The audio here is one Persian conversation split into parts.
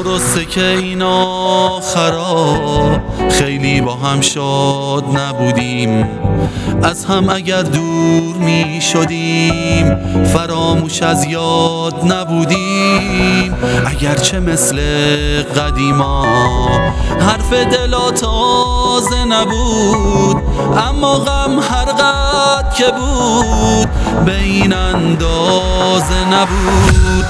درسته که این آخرا خیلی با هم شاد نبودیم، از هم اگر دور می شدیم فراموش از یاد نبودیم. اگرچه مثل قدیما حرف دلا تازه نبود، اما غم هر قد که بود به این اندازه نبود.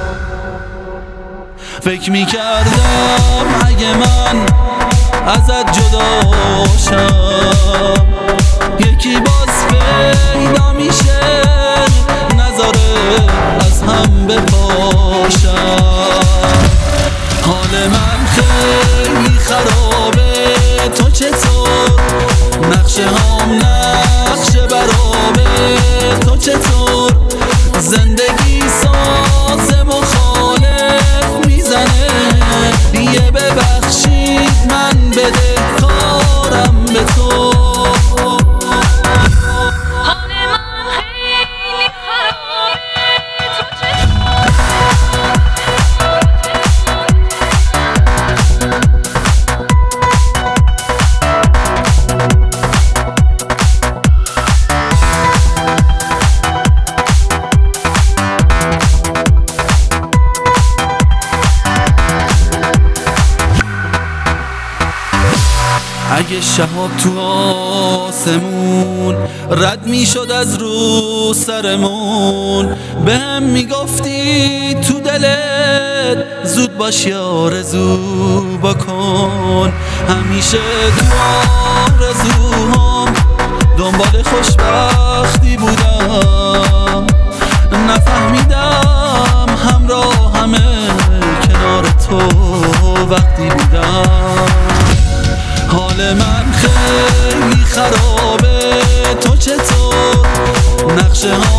فکر میکردم اگه من ازت جدا شم یکی باز پیدا میشه نذاره از هم بپاشم. حال من خیلی خرابه، تو چطور؟ نقشه هم نقشه برابه، تو چطور؟ زندگی ساز مخالف میزنه، یه ببخشید من بده کارم به تو. اگه شهاب تو آسمون رد میشد از رو سرمون، بهم میگفتی تو دلت زود باش یا آرزو بکن. همیشه تو آرزوهام دنبال خوشبختی بودم، نفهمیدم همراهم کنار تو وقتی بودم. حال من خیلی خرابه، تو چطور؟ نقشه ها